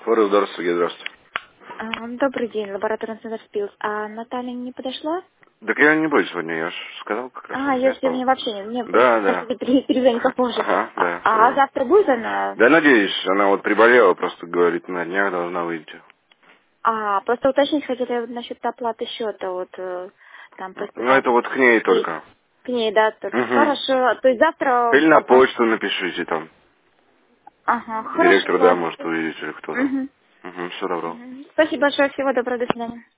Форелдор, Сергей, здравствуйте. Добрый день, лабораторный центр СПИЛС. А Наталья не подошла? Так я не буду сегодня, я же сказал как раз. Я сегодня вообще не... Мне Да. перезвонить попозже. Ага, да. А завтра будет она? Да, надеюсь, она вот приболела, просто говорит, на днях должна выйти. Просто уточнить хотели насчет оплаты счета, вот там Ну, это вот к ней только. К ней, да, только. Угу. Хорошо, то есть завтра... Или на почту напишите там. Хорошо, Директор, да, ладно. может увидеть или кто-то. Мгм. Угу, все добро. Спасибо большое, всего доброго, до свидания.